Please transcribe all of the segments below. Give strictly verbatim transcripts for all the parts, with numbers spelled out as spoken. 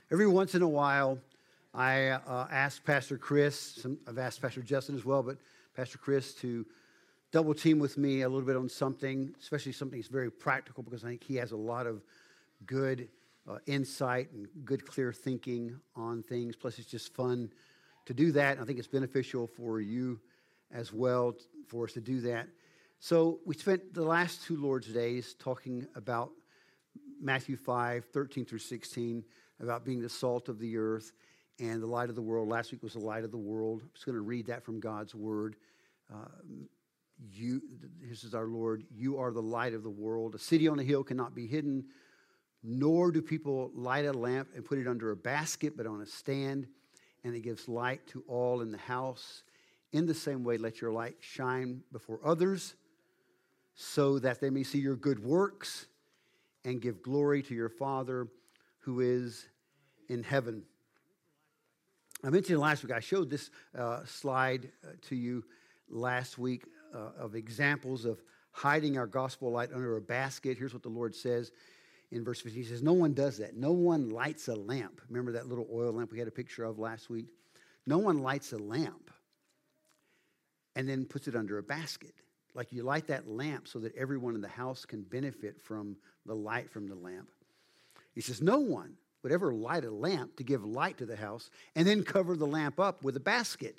Every once in a while, I uh, ask Pastor Chris, some, I've asked Pastor Justin as well, but Pastor Chris to double team with me a little bit on something, especially something that's very practical, because I think he has a lot of good uh, insight and good clear thinking on things. Plus, it's just fun to do that. And I think it's beneficial for you as well for us to do that. So we spent the last two Lord's Days talking about Matthew five, thirteen through sixteen, about being the salt of the earth and the light of the world. Last week was the light of the world. I'm just going to read that from God's word. Uh, you, this is our Lord. You are the light of the world. A city on a hill cannot be hidden, nor do people light a lamp and put it under a basket, but on a stand, and it gives light to all in the house. In the same way, let your light shine before others, so that they may see your good works and give glory to your Father who is in heaven. I mentioned last week, I showed this uh, slide uh, to you last week uh, of examples of hiding our gospel light under a basket. Here's what the Lord says in verse fifteen. He says, no one does that. No one lights a lamp. Remember that little oil lamp we had a picture of last week? No one lights a lamp and then puts it under a basket. Like you light that lamp so that everyone in the house can benefit from the light from the lamp. He says, no one would ever light a lamp to give light to the house and then cover the lamp up with a basket.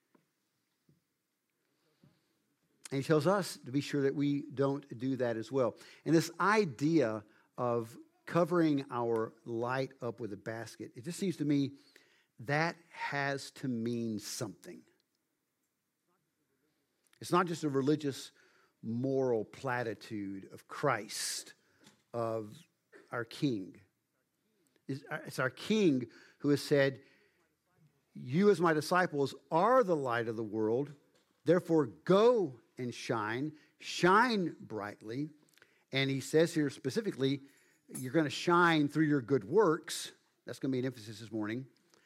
And he tells us to be sure that we don't do that as well. And this idea of covering our light up with a basket, it just seems to me that has to mean something. It's not just a religious moral platitude of Christ, of our King. It's our King who has said, you as my disciples are the light of the world, therefore go and shine, shine brightly. And he says here specifically, you're going to shine through your good works. That's going to be an emphasis this morning.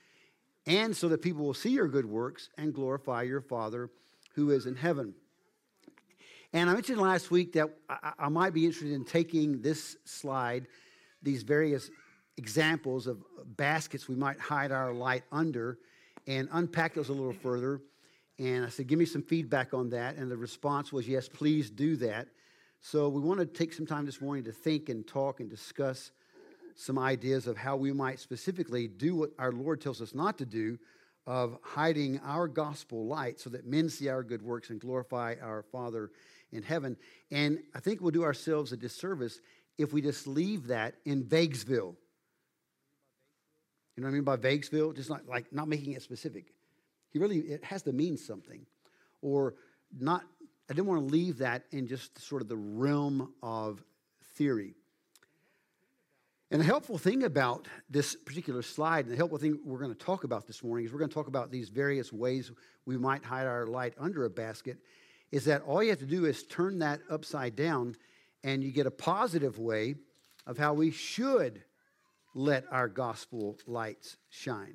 And so that people will see your good works and glorify your Father who is in heaven. And I mentioned last week that I, I might be interested in taking this slide, these various examples of baskets we might hide our light under, and unpack those a little further. And I said, give me some feedback on that. And the response was, yes, please do that. So we want to take some time this morning to think and talk and discuss some ideas of how we might specifically do what our Lord tells us not to do, of hiding our gospel light so that men see our good works and glorify our Father in heaven. And I think we'll do ourselves a disservice if we just leave that in Vaguesville. You know what I mean by Vaguesville? Just not like not making it specific. He really, it has to mean something. Or not, I didn't want to leave that in just sort of the realm of theory. And the helpful thing about this particular slide, and the helpful thing we're going to talk about this morning, is we're going to talk about these various ways we might hide our light under a basket, is that all you have to do is turn that upside down, and you get a positive way of how we should let our gospel lights shine.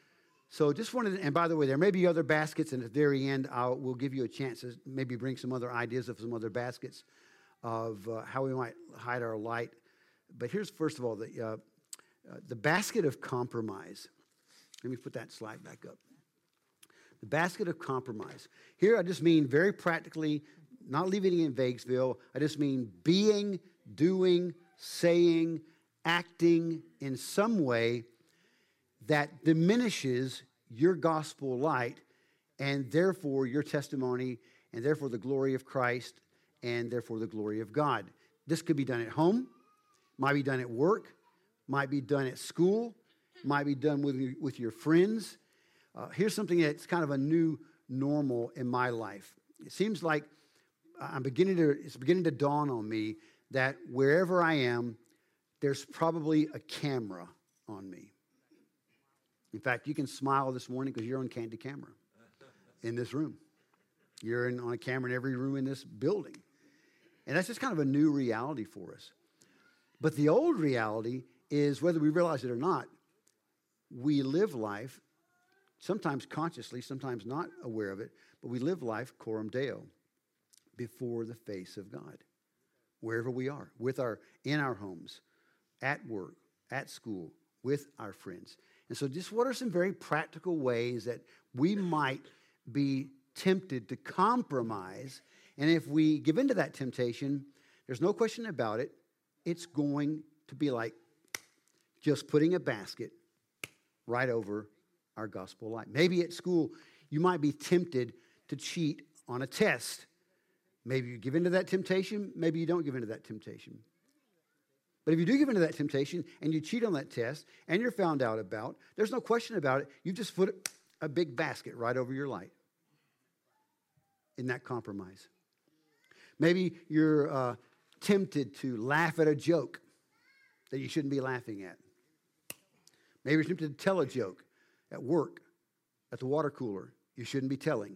So just wanted to, and by the way, there may be other baskets, and at the very end, I'll, we'll give you a chance to maybe bring some other ideas of some other baskets of uh, how we might hide our light. But here's, first of all, the, uh, uh, the basket of compromise. Let me put that slide back up. The basket of compromise. Here I just mean very practically, not leaving it in Vaguesville. I just mean being, doing, saying, acting in some way that diminishes your gospel light and therefore your testimony and therefore the glory of Christ and therefore the glory of God. This could be done at home. Might be done at work, might be done at school, might be done with your, with your friends. Uh, here's something that's kind of a new normal in my life. It seems like I'm beginning to, it's beginning to dawn on me that wherever I am, there's probably a camera on me. In fact, you can smile this morning because you're on Candy Camera in this room. You're in, on a camera in every room in this building. And that's just kind of a new reality for us. But the old reality is, whether we realize it or not, we live life, sometimes consciously, sometimes not aware of it, but we live life coram Deo, before the face of God, wherever we are, with our in our homes, at work, at school, with our friends. And so just what are some very practical ways that we might be tempted to compromise? And if we give into that temptation, there's no question about it, it's going to be like just putting a basket right over our gospel light. Maybe at school, you might be tempted to cheat on a test. Maybe you give into that temptation, maybe you don't give into that temptation. But if you do give into that temptation and you cheat on that test and you're found out about, there's no question about it, you've just put a big basket right over your light. In that compromise. Maybe you're uh, tempted to laugh at a joke that you shouldn't be laughing at. Maybe you're tempted to tell a joke at work, at the water cooler, you shouldn't be telling.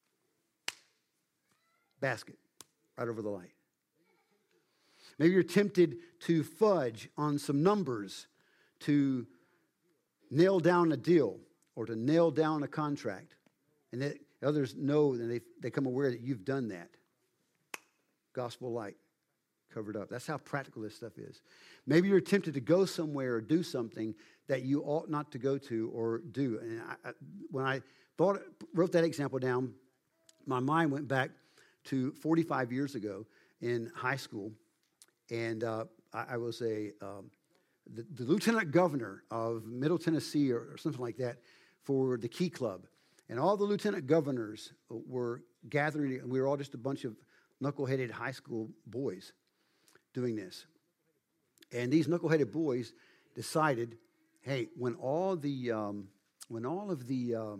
Basket, right over the light. Maybe you're tempted to fudge on some numbers to nail down a deal or to nail down a contract. And that others know and they, they come aware that you've done that. Gospel light covered up. That's how practical this stuff is. Maybe you're tempted to go somewhere or do something that you ought not to go to or do. And I, I, when I thought, wrote that example down, my mind went back to forty-five years ago in high school. And uh, I, I was a um, the, the lieutenant governor of Middle Tennessee or, or something like that for the Key Club. And all the lieutenant governors were gathering, and we were all just a bunch of knuckleheaded high school boys doing this. And these knuckleheaded boys decided, hey, when all the um, when all of the um,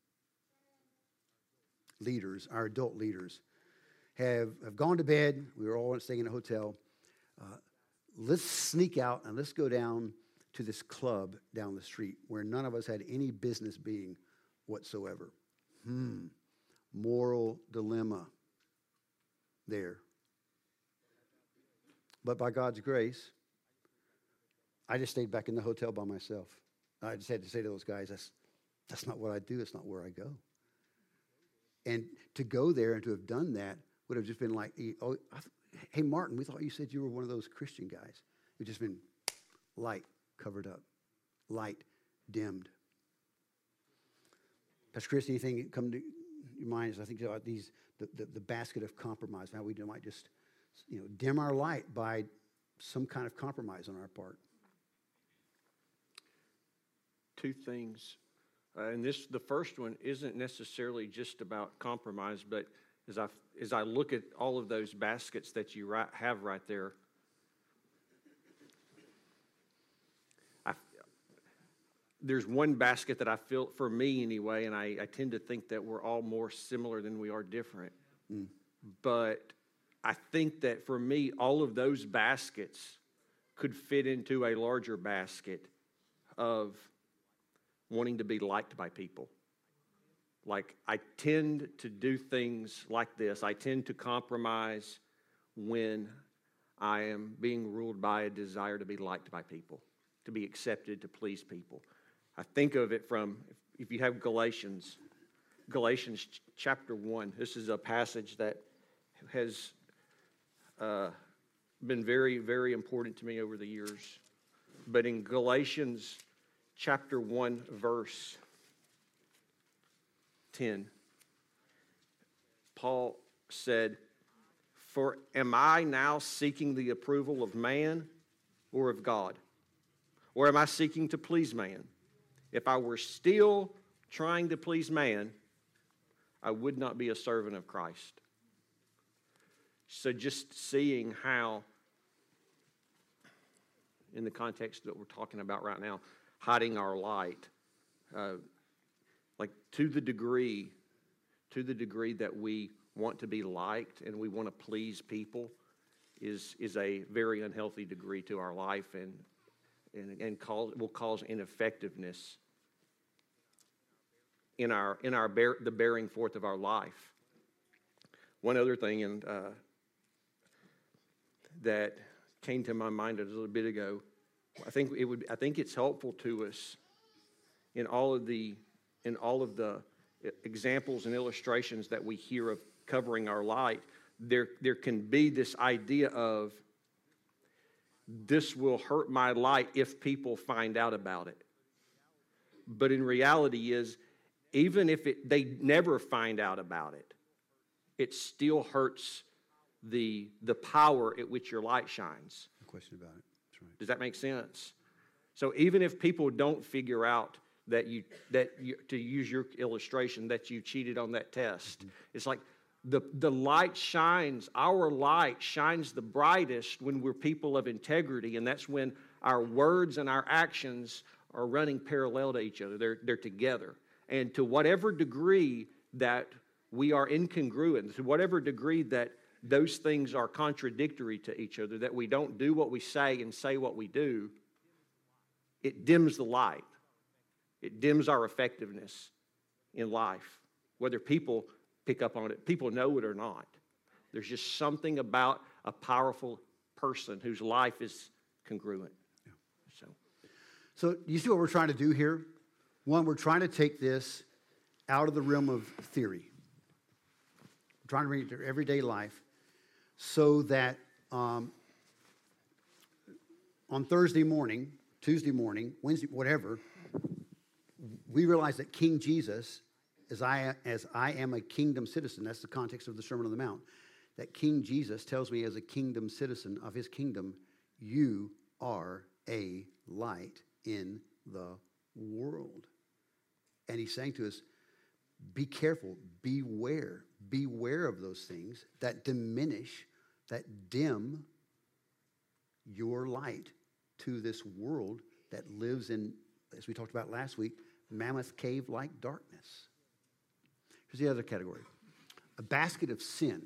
leaders, our adult leaders, have, have gone to bed, we were all staying in a hotel, uh, let's sneak out and let's go down to this club down the street where none of us had any business being whatsoever. Hmm. Moral dilemma there. But by God's grace, I just stayed back in the hotel by myself. I just had to say to those guys, that's, that's not what I do. It's not where I go. And to go there and to have done that would have just been like, oh, hey, Martin, we thought you said you were one of those Christian guys. It would just been light covered up, light dimmed. Pastor Chris, anything come to your mind as I think about these, the, the, the basket of compromise, how we might just, you know, dim our light by some kind of compromise on our part? Two things. Uh, and this, the first one isn't necessarily just about compromise, but as I, as I look at all of those baskets that you right, have right there, I, there's one basket that I feel, for me anyway, and I, I tend to think that we're all more similar than we are different. Mm. But I think that for me, all of those baskets could fit into a larger basket of wanting to be liked by people. Like, I tend to do things like this. I tend to compromise when I am being ruled by a desire to be liked by people, to be accepted, to please people. I think of it from, if you have Galatians, Galatians chapter one. This is a passage that has uh, been very, very important to me over the years. But in Galatians chapter one, verse ten, Paul said, "For am I now seeking the approval of man or of God? Or am I seeking to please man? If I were still trying to please man, I would not be a servant of Christ." So just seeing how, in the context that we're talking about right now, hiding our light, uh, like to the degree, to the degree that we want to be liked and we want to please people, is is a very unhealthy degree to our life, and and and cause, will cause ineffectiveness in our in our bear, the bearing forth of our life. One other thing, and uh, that came to my mind a little bit ago, I think it would. I think it's helpful to us in all of the in all of the examples and illustrations that we hear of covering our light. There, there can be this idea of this will hurt my light if people find out about it. But in reality is, even if it, they never find out about it, it still hurts the, the power at which your light shines. No question about it. That's right. Does that make sense? So even if people don't figure out that you, that you, to use your illustration, that you cheated on that test, mm-hmm. It's like the, the light shines, our light shines the brightest when we're people of integrity, and that's when our words and our actions are running parallel to each other. They're, they're together. And to whatever degree that we are incongruent, to whatever degree that those things are contradictory to each other, that we don't do what we say and say what we do, it dims the light. It dims our effectiveness in life, whether people pick up on it, people know it or not. There's just something about a powerful person whose life is congruent. Yeah. So, so you see what we're trying to do here? One, we're trying to take this out of the realm of theory. We're trying to bring it to everyday life so that um, on Thursday morning, Tuesday morning, Wednesday, whatever, we realize that King Jesus, as I, as I am a kingdom citizen, that's the context of the Sermon on the Mount, that King Jesus tells me as a kingdom citizen of his kingdom, you are a light in the world. And he's saying to us, be careful, beware, beware of those things that diminish, that dim your light to this world that lives in, as we talked about last week, mammoth cave-like darkness. Here's the other category, a basket of sin.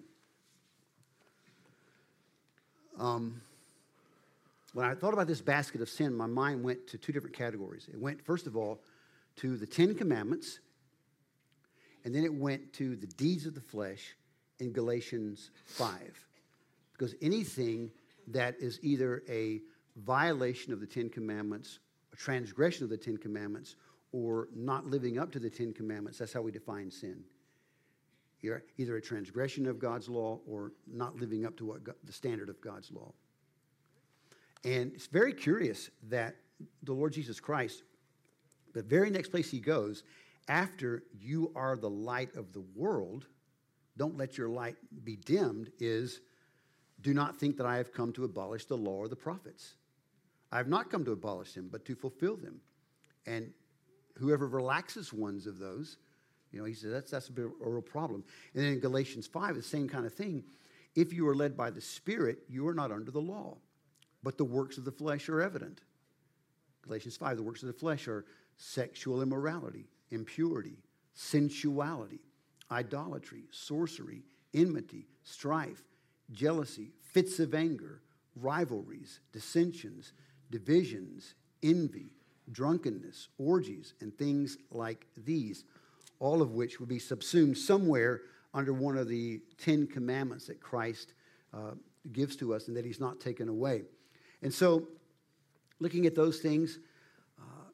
Um, when I thought about this basket of sin, my mind went to two different categories. It went, first of all, to the Ten Commandments, and then it went to the deeds of the flesh in Galatians five. Because anything that is either a violation of the Ten Commandments, a transgression of the Ten Commandments, or not living up to the Ten Commandments, that's how we define sin. You're either a transgression of God's law or not living up to what God, the standard of God's law. And it's very curious that the Lord Jesus Christ, the very next place he goes, after you are the light of the world, don't let your light be dimmed, is do not think that I have come to abolish the law or the prophets. I have not come to abolish them, but to fulfill them. And whoever relaxes ones of those, you know, he says that's, that's a, bit of a real problem. And then in Galatians five, the same kind of thing. If you are led by the Spirit, you are not under the law, but the works of the flesh are evident. Galatians five, the works of the flesh are sexual immorality, impurity, sensuality, idolatry, sorcery, enmity, strife, jealousy, fits of anger, rivalries, dissensions, divisions, envy, drunkenness, orgies, and things like these, all of which would be subsumed somewhere under one of the Ten Commandments that Christ uh, gives to us and that he's not taken away. And so, looking at those things, uh,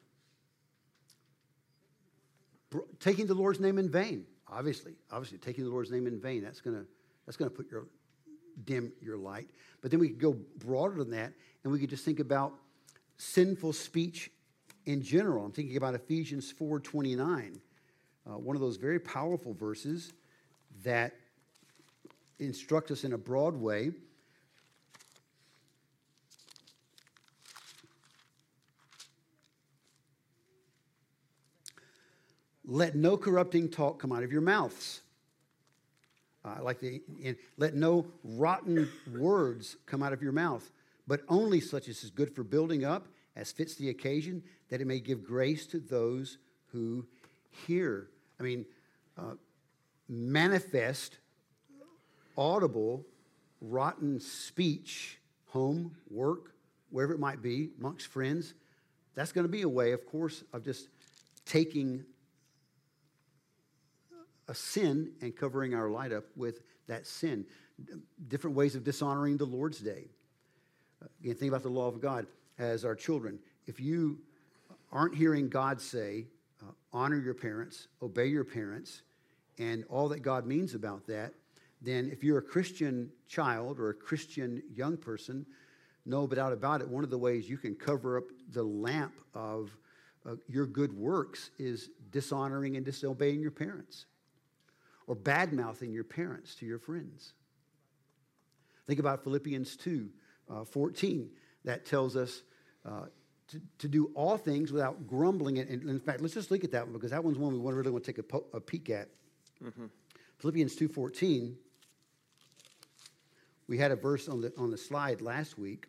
br- taking the Lord's name in vain, obviously, obviously, taking the Lord's name in vain, that's going to that's going to put your dim your light. But then we could go broader than that, and we could just think about sinful speech in general. I'm thinking about Ephesians four twenty-nine, uh, one of those very powerful verses that instruct us in a broad way. Let no corrupting talk come out of your mouths. Uh, like the, in, let no rotten words come out of your mouth, but only such as is good for building up, as fits the occasion, that it may give grace to those who hear. I mean, uh, manifest, audible, rotten speech, home, work, wherever it might be, amongst friends. That's going to be a way, of course, of just taking a sin and covering our light up with that sin. Different ways of dishonoring the Lord's day. Again, think about the law of God as our children. If you aren't hearing God say, uh, honor your parents, obey your parents, and all that God means about that, then if you're a Christian child or a Christian young person, No doubt about it, one of the ways you can cover up the lamp of uh, your good works is dishonoring and disobeying your parents, or bad-mouthing your parents to your friends. Think about Philippians two, uh, fourteen. That tells us uh, to, to do all things without grumbling. And, and in fact, let's just look at that one, because that one's one we want to really want to take a, po- a peek at. Mm-hmm. Philippians two fourteen. We had a verse on the on the slide last week.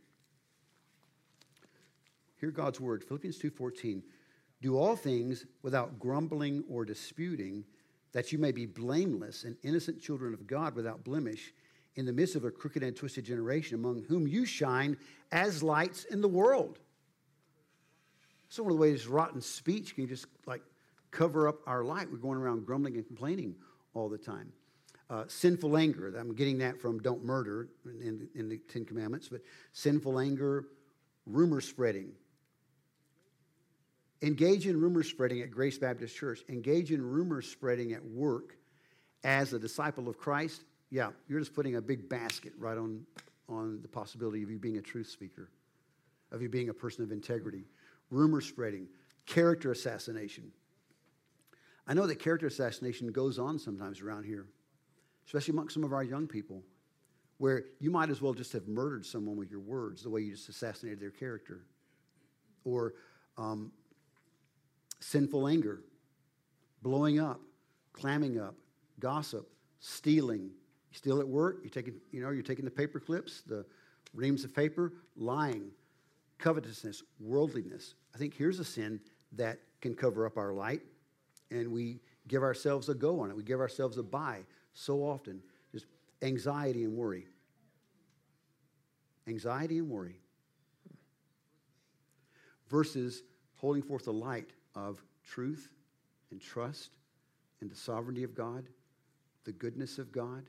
Hear God's word, Philippians two fourteen. Do all things without grumbling or disputing, that you may be blameless and innocent children of God without blemish, in the midst of a crooked and twisted generation, among whom you shine as lights in the world. So one of the ways rotten speech can just like cover up our light. We're going around grumbling and complaining all the time. Uh, sinful anger, I'm getting that from don't murder in, in the Ten Commandments, but sinful anger, rumor spreading. Engage in rumor spreading at Grace Baptist Church. Engage in rumor spreading at work as a disciple of Christ. Yeah, you're just putting a big basket right on, on the possibility of you being a truth speaker, of you being a person of integrity. Rumor spreading, character assassination. I know that character assassination goes on sometimes around here, especially amongst some of our young people, where you might as well just have murdered someone with your words, the way you just assassinated their character. Or um, sinful anger, blowing up, clamming up, gossip, stealing. You steal at work, you're taking, you know, you're taking the paper clips, the reams of paper, lying, covetousness, worldliness. I think here's a sin that can cover up our light, and we give ourselves a go on it. We give ourselves a buy so often. Just anxiety and worry. Anxiety and worry. Versus holding forth the light of truth and trust and the sovereignty of God, the goodness of God.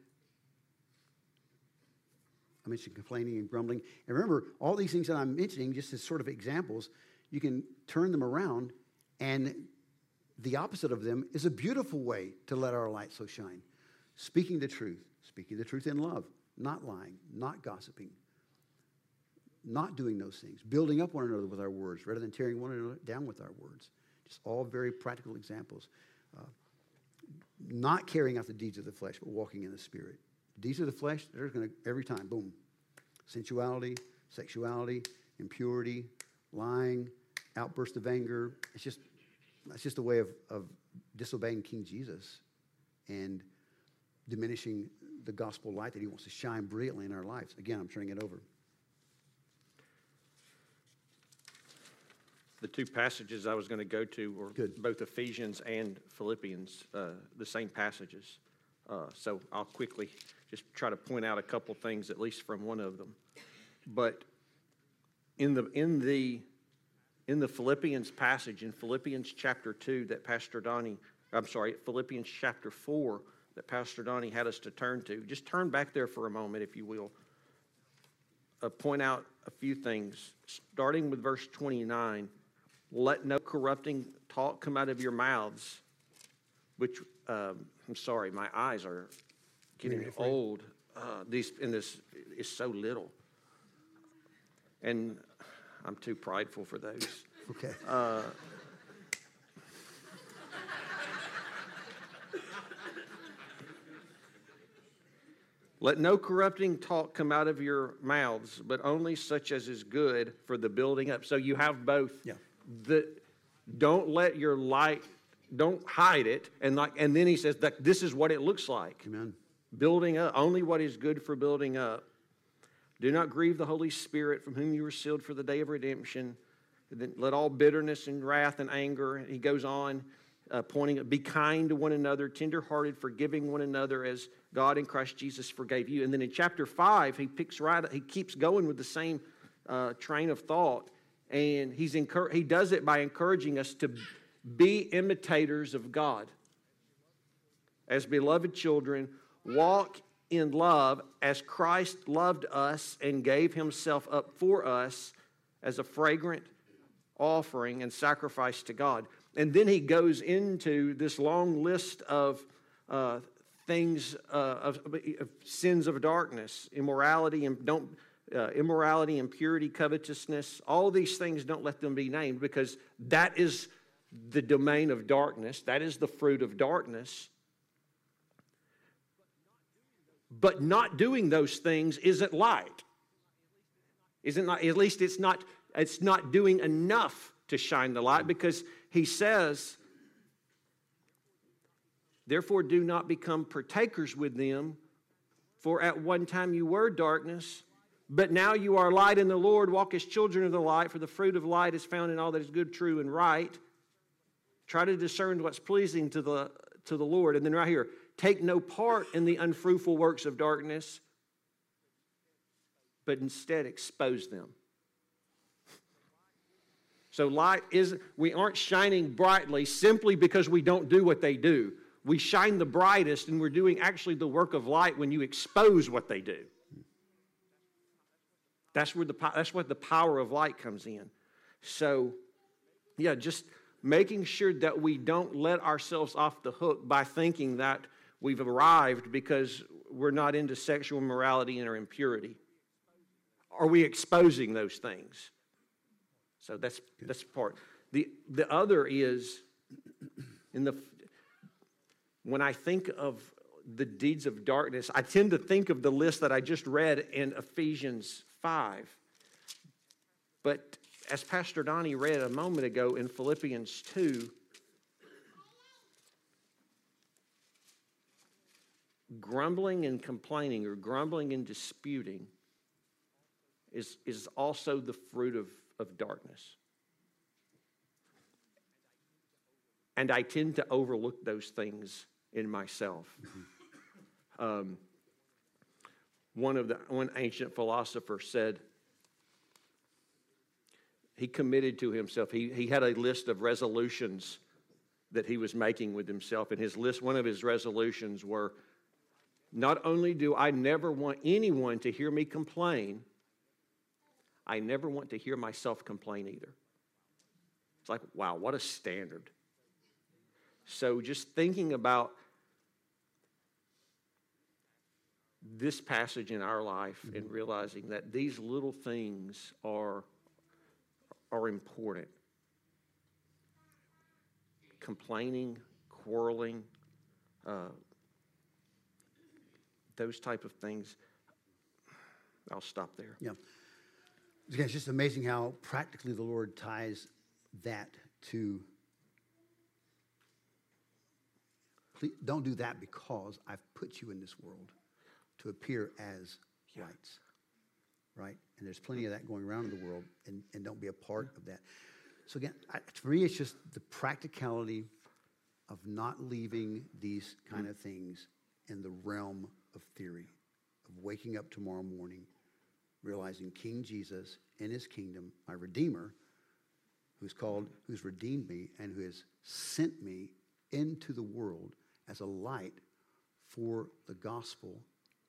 I mentioned complaining and grumbling. And remember, all these things that I'm mentioning, just as sort of examples, you can turn them around, and the opposite of them is a beautiful way to let our light so shine. Speaking the truth, speaking the truth in love, not lying, not gossiping, not doing those things, building up one another with our words rather than tearing one another down with our words. Just all very practical examples. Uh, not carrying out the deeds of the flesh, but walking in the Spirit. Deeds of the flesh, they're going to, every time, boom. Sensuality, sexuality, impurity, lying, outburst of anger. It's just, that's just a way of, of disobeying King Jesus and diminishing the gospel light that he wants to shine brilliantly in our lives. Again, I'm turning it over. The two passages I was going to go to were Good. Both Ephesians and Philippians, uh, the same passages. Uh, so I'll quickly just try to point out a couple things, at least from one of them. But in the in the in the Philippians passage, in Philippians chapter two, that Pastor Donnie, I'm sorry, Philippians chapter four, that Pastor Donnie had us to turn to. Just turn back there for a moment, if you will. Uh, point out a few things, starting with verse twenty-nine. Let no corrupting talk come out of your mouths, which, um, I'm sorry, my eyes are getting old. Uh, these, and this is so little. And I'm too prideful for those. Okay. Uh, Let no corrupting talk come out of your mouths, but only such as is good for the building up. So you have both. Yeah. The, don't let your light, don't hide it. And like, and then he says that this is what it looks like. Amen. Building up, only what is good for building up. Do not grieve the Holy Spirit, from whom you were sealed for the day of redemption. Then let all bitterness and wrath and anger, he goes on, uh, pointing, be kind to one another, tenderhearted, forgiving one another as God in Christ Jesus forgave you. And then in chapter five, he picks right, he keeps going with the same uh, train of thought. And he's encour- he does it by encouraging us to be imitators of God. As beloved children, walk in love as Christ loved us and gave himself up for us as a fragrant offering and sacrifice to God. And then he goes into this long list of uh, things, uh, of, of sins of darkness, immorality, and don't uh, immorality, impurity, covetousness, all these things, don't let them be named, because that is the domain of darkness. That is the fruit of darkness. But not doing those things isn't light. Isn't not, at least it's not, it's not doing enough to shine the light, because he says, therefore do not become partakers with them, for at one time you were darkness, but now you are light in the Lord. Walk as children of the light, for the fruit of light is found in all that is good, true, and right. Try to discern what's pleasing to the, to the Lord. And then right here, take no part in the unfruitful works of darkness, but instead expose them. So light isn't, we aren't shining brightly simply because we don't do what they do. We shine the brightest, and we're doing actually the work of light when you expose what they do. That's where the that's what the power of light comes in. So, yeah, just making sure that we don't let ourselves off the hook by thinking that we've arrived because we're not into sexual immorality and or impurity. Are we exposing those things? So that's that's part. The the other is in the when I think of the deeds of darkness, I tend to think of the list that I just read in Ephesians five. But as Pastor Donnie read a moment ago in Philippians two, grumbling and complaining, or grumbling and disputing, is, is also the fruit of, of darkness. And I tend to overlook those things in myself. Um, one of the one ancient philosopher said, he committed to himself. He, he had a list of resolutions that he was making with himself. And his list, one of his resolutions were, not only do I never want anyone to hear me complain, I never want to hear myself complain either. It's like, wow, what a standard. So just thinking about this passage in our life and realizing that these little things are, are important. Complaining, quarreling, uh, those type of things. I'll stop there. Yeah. Again, it's just amazing how practically the Lord ties that to, please, don't do that because I've put you in this world to appear as Yeah. lights, right? And there's plenty of that going around in the world, and, and don't be a part of that. So again, I, for me, it's just the practicality of not leaving these kind of things in the realm of theory, of waking up tomorrow morning, realizing King Jesus in his kingdom, my Redeemer, who's called, who's redeemed me, and who has sent me into the world as a light for the gospel.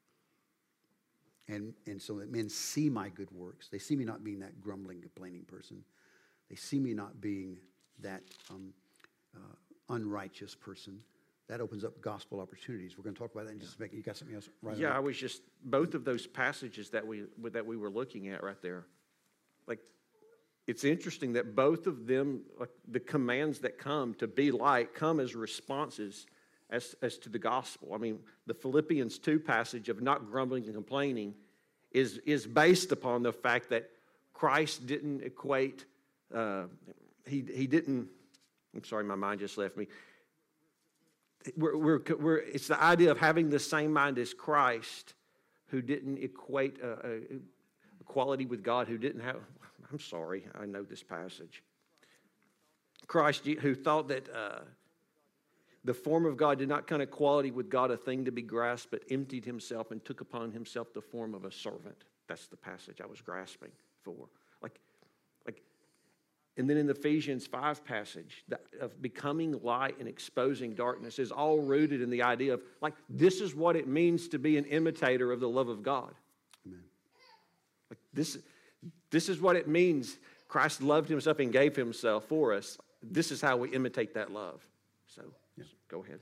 And, and so that men see my good works. They see me not being that grumbling, complaining person. They see me not being that um, uh, unrighteous person. That opens up gospel opportunities. We're going to talk about that in just a second. You got something else? Right Yeah, I was just, both of those passages that we that we were looking at right there, like, it's interesting that both of them, like, the commands that come to be light, come as responses as, as to the gospel. I mean, the Philippians two passage of not grumbling and complaining is, is based upon the fact that Christ didn't equate, uh, he, he didn't, I'm sorry, my mind just left me. We're, we're, we're, it's the idea of having the same mind as Christ, who didn't equate uh, uh, equality with God, who didn't have, I'm sorry, I know this passage. Christ, who thought that uh, the form of God did not count equality with God a thing to be grasped, but emptied himself and took upon himself the form of a servant. That's the passage I was grasping for. Like, like, and then in the Ephesians five passage, the, of becoming light and exposing darkness is all rooted in the idea of, like, this is what it means to be an imitator of the love of God. Amen. Like, this, this is what it means. Christ loved himself and gave himself for us. This is how we imitate that love. So, yeah. Go ahead.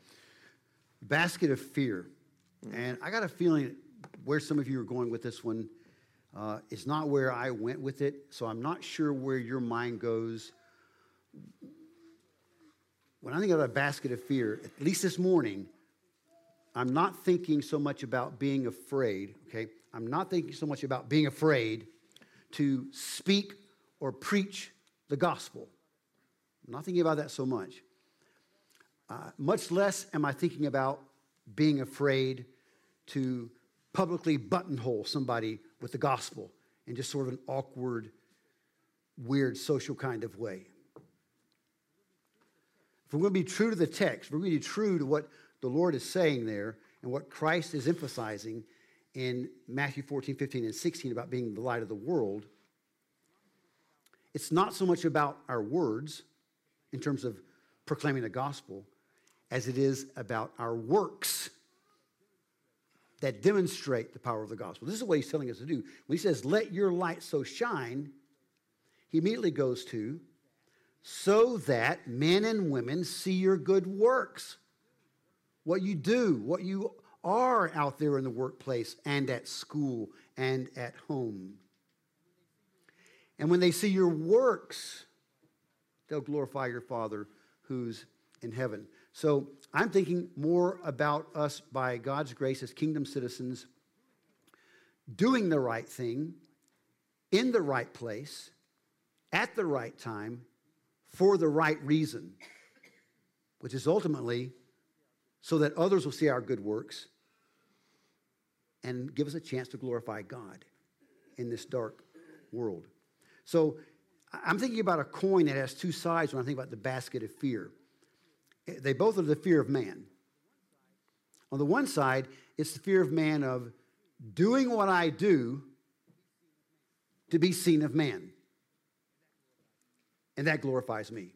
Basket of fear. Mm-hmm. And I got a feeling where some of you are going with this one. Uh, it's not where I went with it, so I'm not sure where your mind goes. When I think of a basket of fear, at least this morning, I'm not thinking so much about being afraid, okay? I'm not thinking so much about being afraid to speak or preach the gospel. I'm not thinking about that so much. Uh, much less am I thinking about being afraid to publicly buttonhole somebody with the gospel in just sort of an awkward, weird, social kind of way. If we're going to be true to the text, if we're going to be true to what the Lord is saying there and what Christ is emphasizing in Matthew fourteen, fifteen, and sixteen about being the light of the world, it's not so much about our words in terms of proclaiming the gospel as it is about our works that demonstrate the power of the gospel. This is what he's telling us to do. When he says, let your light so shine, he immediately goes to, so that men and women see your good works. What you do, what you are out there in the workplace and at school and at home. And when they see your works, they'll glorify your Father who's in heaven. So I'm thinking more about us by God's grace as kingdom citizens doing the right thing in the right place at the right time for the right reason, which is ultimately so that others will see our good works and give us a chance to glorify God in this dark world. So I'm thinking about a coin that has two sides when I think about the basket of fear. They both are the fear of man. On the one side, it's the fear of man of doing what I do to be seen of man. And that glorifies me.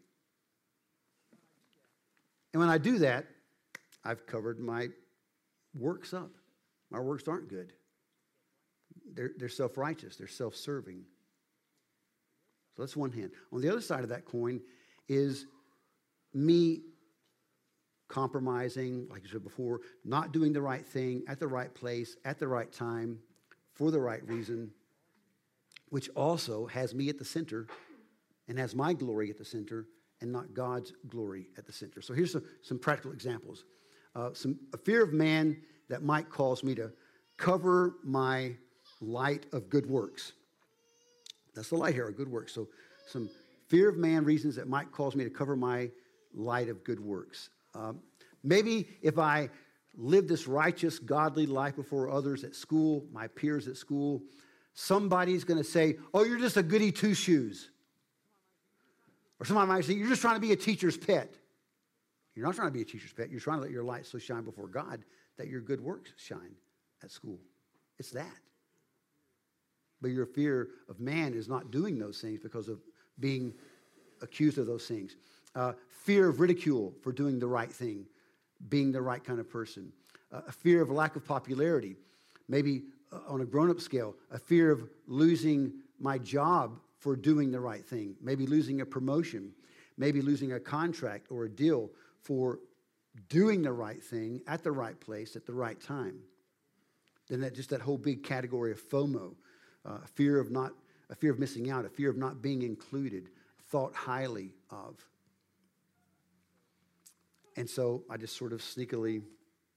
And when I do that, I've covered my works up. My works aren't good. They're, they're self-righteous. They're self-serving. So that's one hand. On the other side of that coin is me compromising, like I said before, not doing the right thing at the right place, at the right time, for the right reason, which also has me at the center and has my glory at the center and not God's glory at the center. So here's some, some practical examples. Uh, some a fear of man that might cause me to cover my light of good works. That's the light here, of good works. So some fear of man reasons that might cause me to cover my light of good works. Um, maybe if I live this righteous, godly life before others at school, my peers at school, somebody's going to say, oh, you're just a goody two-shoes. Or somebody might say, you're just trying to be a teacher's pet. You're not trying to be a teacher's pet. You're trying to let your light so shine before God that your good works shine at school. It's that. But your fear of man is not doing those things because of being accused of those things. Uh, fear of ridicule for doing the right thing, being the right kind of person. Uh, a fear of lack of popularity. Maybe uh, on a grown-up scale, a fear of losing my job for doing the right thing. Maybe losing a promotion. Maybe losing a contract or a deal for doing the right thing at the right place at the right time. Then that just that whole big category of FOMO, uh, a fear of not, a fear of missing out, a fear of not being included, thought highly of. And so I just sort of sneakily, you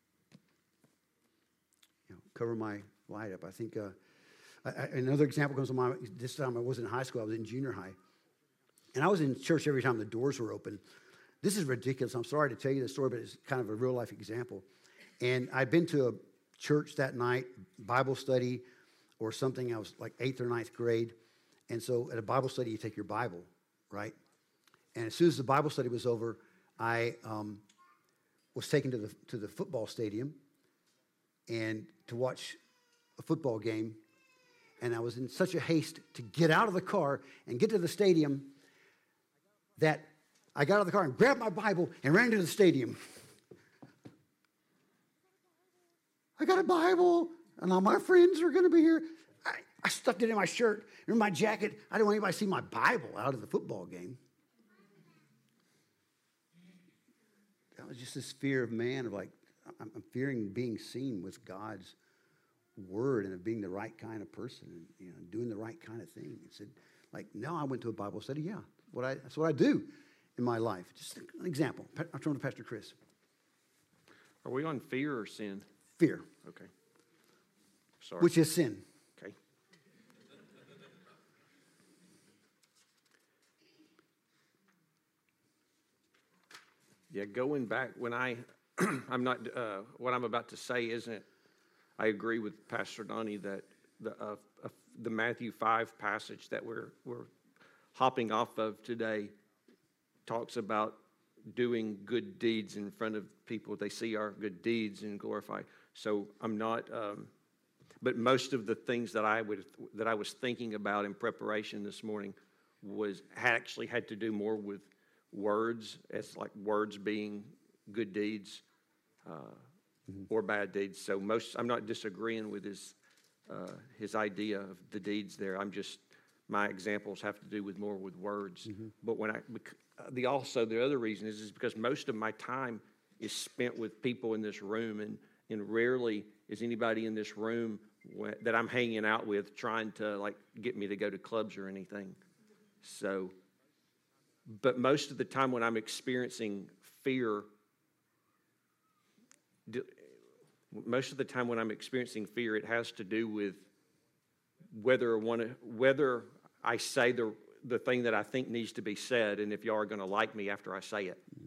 know, cover my light up. I think uh, I, I, another example comes to mind. This time I wasn't in high school; I was in junior high, and I was in church every time the doors were open. This is ridiculous. I'm sorry to tell you this story, but it's kind of a real life example. And I'd been to a church that night, Bible study, or something. I was like eighth or ninth grade, and so at a Bible study, you take your Bible, right? And as soon as the Bible study was over, I um, was taken to the to the football stadium and to watch a football game. And I was in such a haste to get out of the car and get to the stadium that I got out of the car and grabbed my Bible and ran to the stadium. I got a Bible, and all my friends are going to be here. I, I stuffed it in my shirt, in my jacket. I didn't want anybody to see my Bible out of the football game. That was just this fear of man, of like, I'm, I'm fearing being seen with God's word and of being the right kind of person and, you know, doing the right kind of thing. He said, like, no, I went to a Bible study. Yeah, what I, that's what I do in my life. Just an example. I'll turn to Pastor Chris. Are we on fear or sin? Fear. Okay. Sorry. Which is sin. Okay. Yeah, going back when I, I'm not, uh, what I'm about to say isn't, I agree with Pastor Donnie that the uh, uh, the Matthew five passage that we're we're hopping off of today talks about doing good deeds in front of people. They see our good deeds and glorify. So I'm not, um, but most of the things that I would that I was thinking about in preparation this morning was had actually had to do more with words, as like words being good deeds. Uh, Mm-hmm. or bad deeds. So most, I'm not disagreeing with his uh, his idea of the deeds there. I'm just, my examples have to do with more with words. Mm-hmm. But when I, the also, the other reason is, is because most of my time is spent with people in this room, and, and rarely is anybody in this room when, that I'm hanging out with trying to like get me to go to clubs or anything. So, but most of the time when I'm experiencing fear, most of the time when I'm experiencing fear, it has to do with whether one, whether I say the the thing that I think needs to be said, and if y'all are going to like me after I say it. Mm.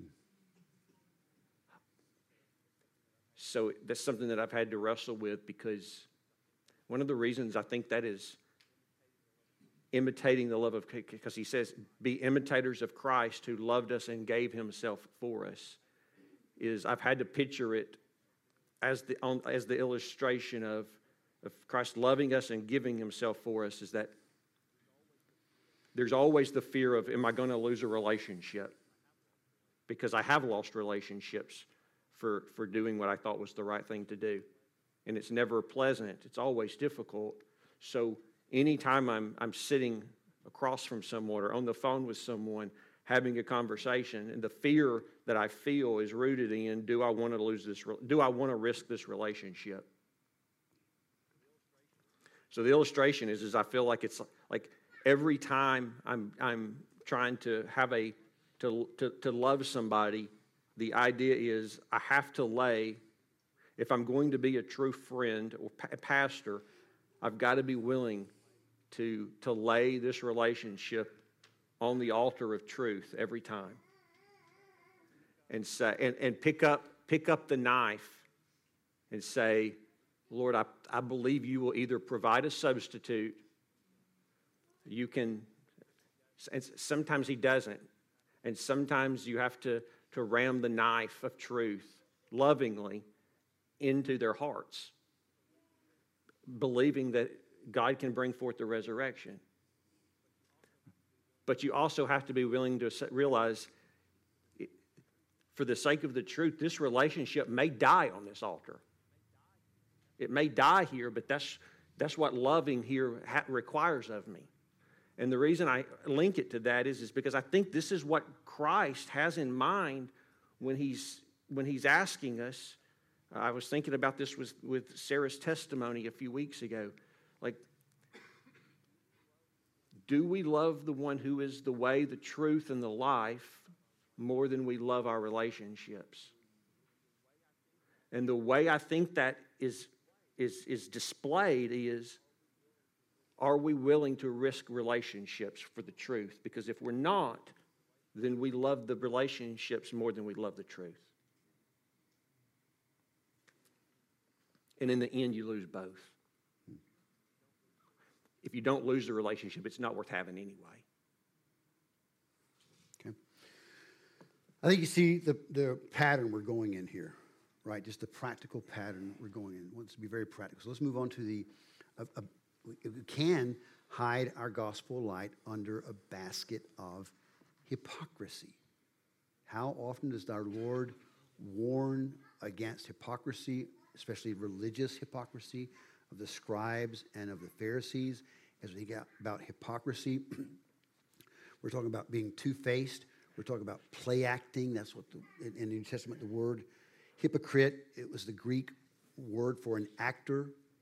So that's something that I've had to wrestle with, because one of the reasons I think that is imitating the love of, because he says, be imitators of Christ who loved us and gave himself for us, is I've had to picture it as the on, as the illustration of, of Christ loving us and giving himself for us, is that there's always the fear of, am I going to lose a relationship? Because I have lost relationships for, for doing what I thought was the right thing to do. And it's never pleasant. It's always difficult. So anytime I'm I'm sitting across from someone or on the phone with someone having a conversation, and the fear that I feel is rooted in, do I want to lose this, do I want to risk this relationship? So the illustration is, is I feel like it's like every time I'm I'm trying to have a, to, to, to love somebody, the idea is I have to lay, if I'm going to be a true friend or pa- pastor, I've got to be willing to, to lay this relationship on the altar of truth every time, and say, and, and pick up pick up the knife and say, Lord, I, I believe you will either provide a substitute. You can, and sometimes he doesn't, and sometimes you have to to ram the knife of truth lovingly into their hearts, believing that God can bring forth the resurrection. But you also have to be willing to realize, for the sake of the truth, this relationship may die on this altar. It may die here, but that's that's what loving here ha- requires of me. And the reason I link it to that is, is because I think this is what Christ has in mind when he's when he's asking us. Uh, I was thinking about this with, with Sarah's testimony a few weeks ago. Like, do we love the one who is the way, the truth, and the life more than we love our relationships? And the way I think that is, is, is displayed is, are we willing to risk relationships for the truth? Because if we're not, then we love the relationships more than we love the truth. And in the end, you lose both. If you don't lose the relationship, it's not worth having anyway. Okay. I think you see the, the pattern we're going in here, right? Just the practical pattern we're going in. Let's be very practical. So let's move on to the, uh, uh, we can hide our gospel light under a basket of hypocrisy. How often does our Lord warn against hypocrisy, especially religious hypocrisy, of the scribes and of the Pharisees? As we get about hypocrisy, we're talking about being two-faced. We're talking about play acting. That's what the, in, in the New Testament, the word hypocrite, it was the Greek word for an actor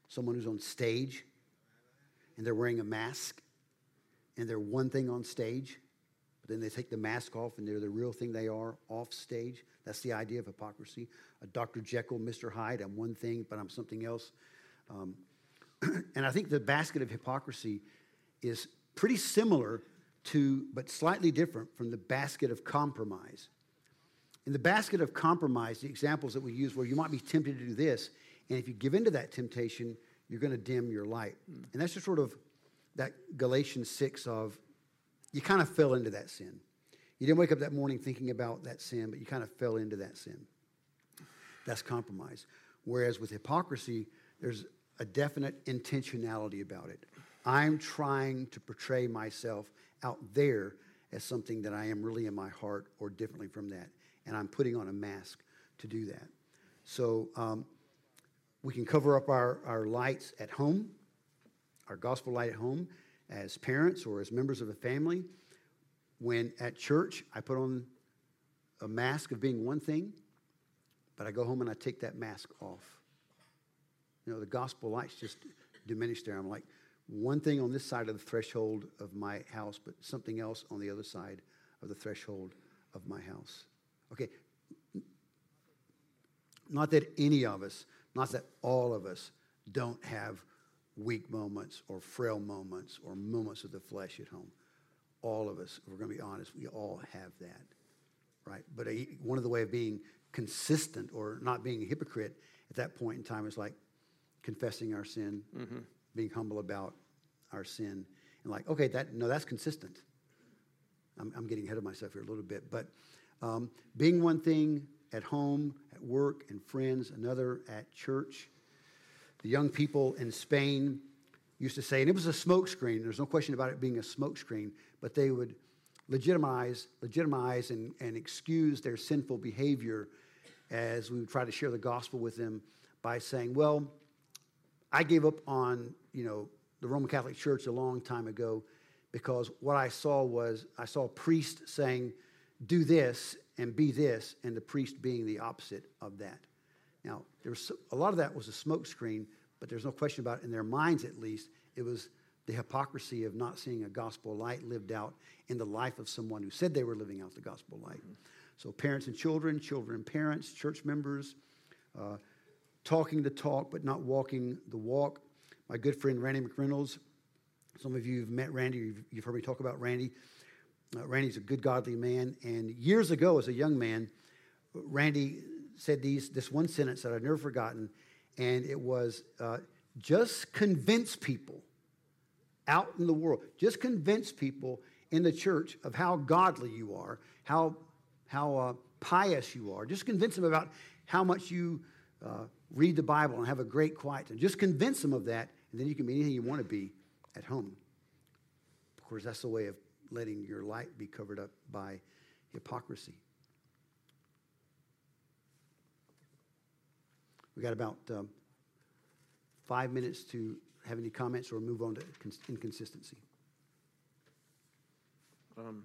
someone who's on stage and they're wearing a mask and they're one thing on stage, but then they take the mask off and they're the real thing they are off stage. That's the idea of hypocrisy. A Doctor Jekyll, Mister Hyde, I'm one thing, but I'm something else. Um, and I think the basket of hypocrisy is pretty similar to, but slightly different from the basket of compromise. In the basket of compromise, the examples that we use where you might be tempted to do this, and if you give into that temptation, you're going to dim your light. Mm. And that's just sort of that Galatians six of, you kind of fell into that sin. You didn't wake up that morning thinking about that sin, but you kind of fell into that sin. That's compromise. Whereas with hypocrisy, there's a definite intentionality about it. I'm trying to portray myself out there as something that I am really in my heart or differently from that. And I'm putting on a mask to do that. So um, we can cover up our, our lights at home, our gospel light at home, as parents or as members of a family. When at church, I put on a mask of being one thing, but I go home and I take that mask off. You know, the gospel lights just diminish there. I'm like, one thing on this side of the threshold of my house, but something else on the other side of the threshold of my house. Okay, not that any of us, not that all of us don't have weak moments or frail moments or moments of the flesh at home. All of us, if we're going to be honest, we all have that, right? But a, one of the way of being consistent or not being a hypocrite at that point in time is like confessing our sin, mm-hmm. being humble about our sin, and like, okay, that no, that's consistent. I'm, I'm getting ahead of myself here a little bit, but um, being one thing at home, at work, and friends, another at church. The young people in Spain used to say, and it was a smoke screen, there's no question about it being a smoke screen, but they would legitimize, legitimize and, and excuse their sinful behavior as we would try to share the gospel with them by saying, well, I gave up on, you know, the Roman Catholic Church a long time ago because what I saw was, I saw a priest saying, do this and be this, and the priest being the opposite of that. Now, there was a lot of that was a smoke screen, but there's no question about it, in their minds at least, it was the hypocrisy of not seeing a gospel light lived out in the life of someone who said they were living out the gospel light. Mm-hmm. So parents and children, children and parents, church members, uh, talking the talk but not walking the walk. My good friend Randy McReynolds, some of you have met Randy, you've, you've heard me talk about Randy. Uh, Randy's a good, godly man, and years ago as a young man, Randy said these this one sentence that I've never forgotten, and it was, uh, just convince people out in the world, just convince people in the church of how godly you are, how, how uh, pious you are. Just convince them about how much you uh, read the Bible and have a great quiet time. Just convince them of that, and then you can be anything you want to be at home. Of course, that's the way of letting your light be covered up by hypocrisy. We got about um, five minutes to have any comments or move on to cons- inconsistency. Um,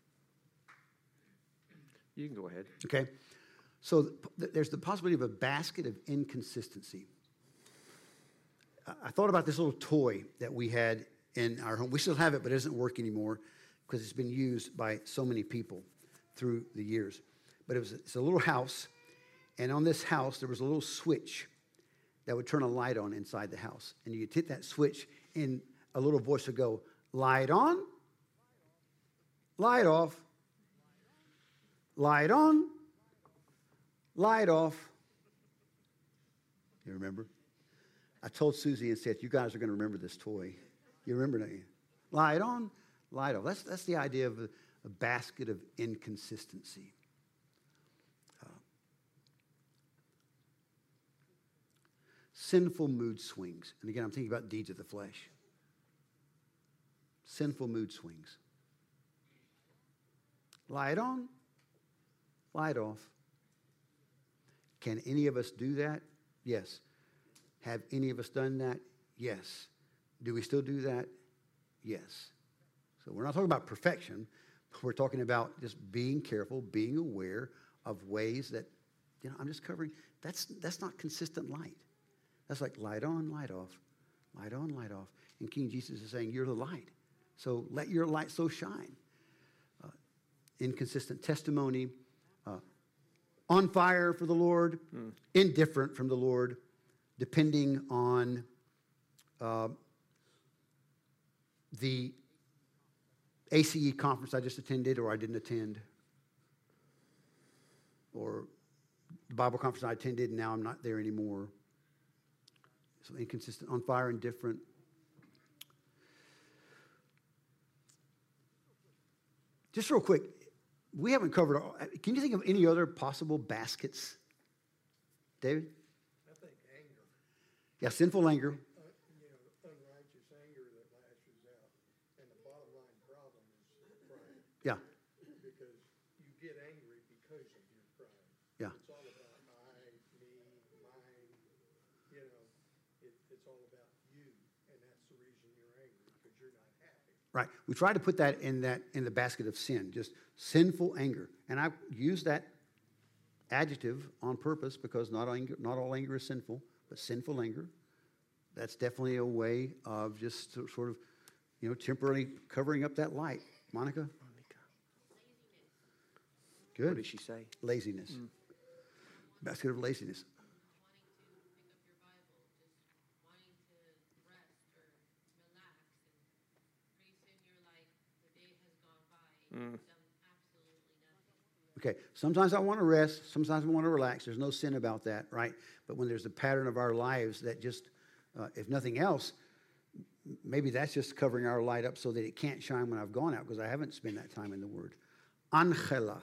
you can go ahead. Okay. So th- there's the possibility of a basket of inconsistency. I-, I thought about this little toy that we had in our home. We still have it, but it doesn't work anymore because it's been used by so many people through the years. But it was it's a little house, and on this house there was a little switch that would turn a light on inside the house. And you'd hit that switch, and a little voice would go, light on, light off, light on, light off. You remember? I told Susie and said, you guys are going to remember this toy. You remember, don't you? Light on, light off. That's, that's the idea of a, a basket of inconsistency. Uh, sinful mood swings. And again, I'm thinking about deeds of the flesh. Sinful mood swings. Light on, light off. Can any of us do that? Yes. Have any of us done that? Yes. Do we still do that? Yes. So we're not talking about perfection. We're talking about just being careful, being aware of ways that, you know, I'm just covering. That's, that's not consistent light. That's like light on, light off, light on, light off. And King Jesus is saying, you're the light. So let your light so shine. Uh, inconsistent testimony, uh, on fire for the Lord, mm. indifferent from the Lord, depending on uh, the A C E conference I just attended or I didn't attend, or the Bible conference I attended and now I'm not there anymore. So inconsistent, on fire, indifferent. Just real quick, we haven't covered all. Can you think of any other possible baskets, David? I think anger. Yeah, sinful anger. Uh, you know, unrighteous anger that lashes out. And the bottom line problem is pride. Yeah. Because you get angry because of your pride. Yeah. It's all about I, me, mine. You know, it, it's all about you. And that's the reason you're angry, because you're not happy. Right. We try to put that in that in the basket of sin, just sinful anger. And I use that adjective on purpose because not anger, not all anger is sinful, but sinful anger. That's definitely a way of just sort of, you know, temporarily covering up that light. Monica? Monica. Good. What did she say? Laziness. Mm. Basket of laziness. Mm. Okay, sometimes I want to rest, sometimes I want to relax. There's no sin about that, right? But when there's a pattern of our lives that just, uh, if nothing else, maybe that's just covering our light up so that it can't shine when I've gone out because I haven't spent that time in the Word. Angela.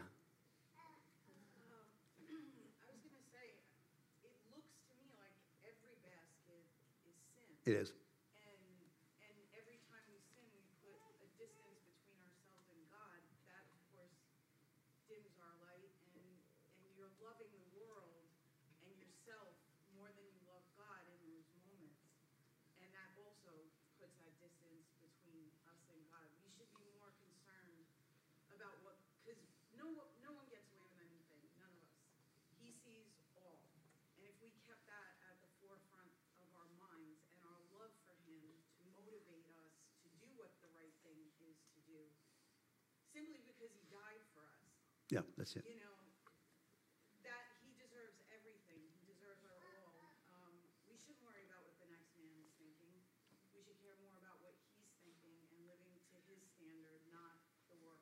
It is. And and every time we sin, we put a distance between ourselves and God. That, of course, dims our light. And, and you're loving the world and yourself more than you love God in those moments. And that also puts that distance between us and God. We should be more concerned about what, because no, no one gets away with anything. None of us. He sees all. And if we kept that at the forefront of our minds and our love for him to motivate us to do what the right thing is to do, simply because he died for us. Yeah, that's it. You know, that he deserves everything. He deserves our all. Um, we shouldn't worry about what the next man is thinking. We should care more about what he's thinking and living to his standard, not the world.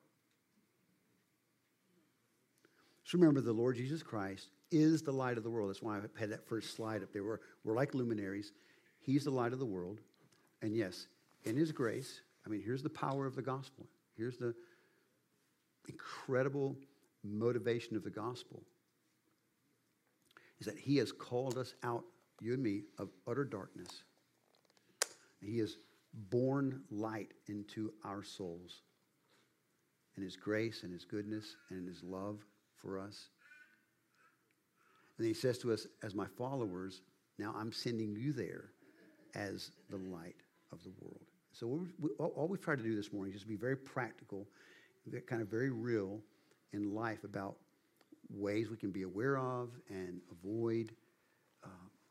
So remember, the Lord Jesus Christ is the light of the world. That's why I had that first slide up there. We're, we're like luminaries. He's the light of the world. And yes, in his grace, I mean, here's the power of the gospel. Here's the incredible motivation of the gospel, is that he has called us out, you and me, of utter darkness. He has borne light into our souls in his grace and his goodness and in his love for us. And he says to us, as my followers, now I'm sending you there as the light of the world. So we, we, all we've tried to do this morning is just be very practical, kind of very real in life about ways we can be aware of and avoid uh,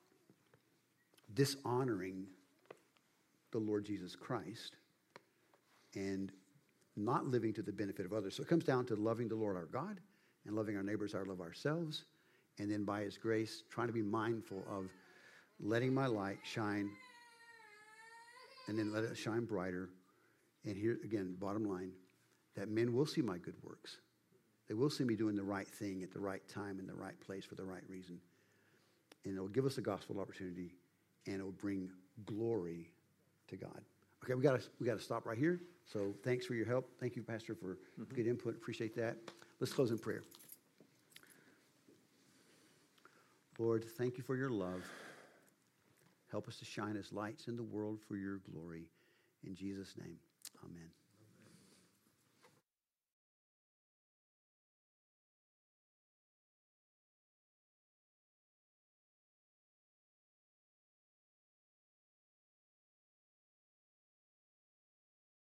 dishonoring the Lord Jesus Christ and not living to the benefit of others. So it comes down to loving the Lord our God and loving our neighbors, our love ourselves, and then by his grace, trying to be mindful of letting my light shine and then let it shine brighter. And here, again, bottom line, that men will see my good works. They will see me doing the right thing at the right time in the right place for the right reason. And it will give us a gospel opportunity, and it will bring glory to God. Okay, we got to we got to stop right here. So thanks for your help. Thank you, Pastor, for mm-hmm. good input. Appreciate that. Let's close in prayer. Lord, thank you for your love. Help us to shine as lights in the world for your glory. In Jesus' name, amen.